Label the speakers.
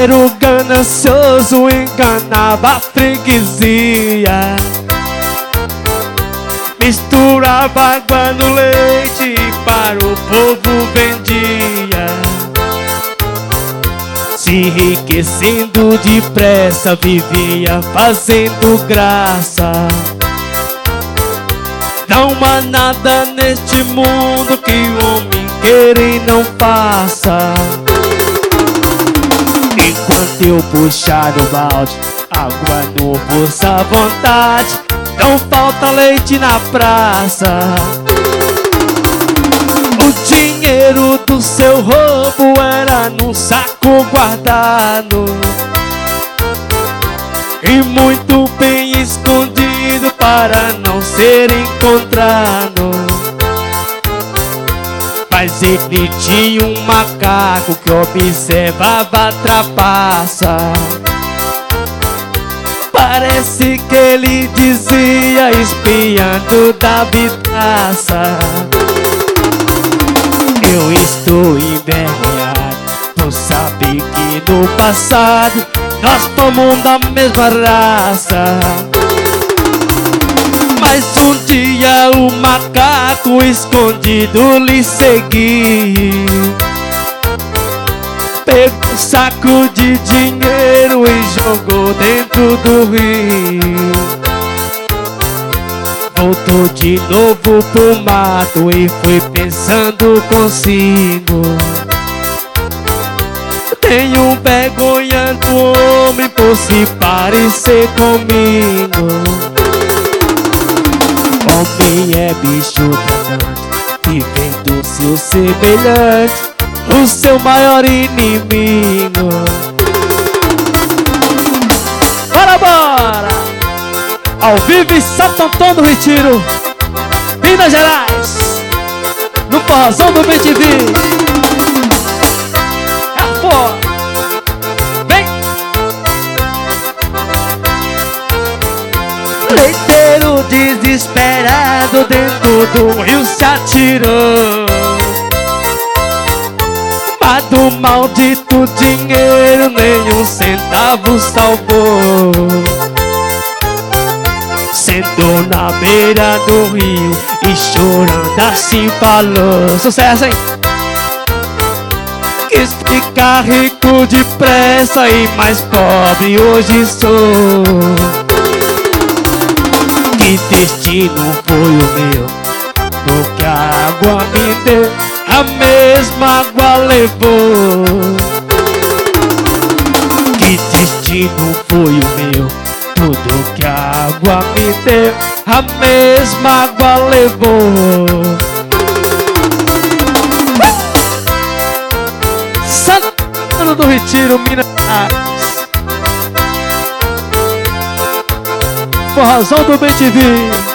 Speaker 1: dinheiro ganancioso enganava a freguesia, misturava água no leite e para o povo vendia. Se enriquecendo depressa, vivia fazendo graça. Não há nada neste mundo que o homem queira e não faça. Enquanto eu puxar o balde, água no poço à vontade, não falta leite na praça. O dinheiro do seu roubo era num saco guardado e muito bem escondido para não ser encontrado. Mas ele tinha um macaco que observava a trapaça. Parece que ele dizia, espiando da vidraça: eu estou envergonhado por saber que no passado nós fomos da mesma raça. Mas um dia o macaco escondido lhe seguiu, pegou um saco de dinheiro e jogou dentro do rio. Voltou de novo pro mato e foi pensando consigo: tenho vergonha do homem por se parecer comigo. Homem é bicho danado, vivendo seu semelhante, o seu maior inimigo. Bora, bora! Ao vivo em Santo Antônio do Retiro, Minas Gerais, no Forrozão do BTV. É fora! Vem! Leiteiro desesperado dentro do rio se atirou, mas do maldito dinheiro nenhum centavo salvou. Sentou na beira do rio e chorando assim falou: sucesso, hein? Quis ficar rico depressa e mais pobre hoje sou. Que destino foi o meu, do que a água me deu, a mesma água levou. Que destino foi o meu, tudo que a água me deu, a mesma água levou. Santana do Retiro, Minas Gerais, Forrozão do BTV.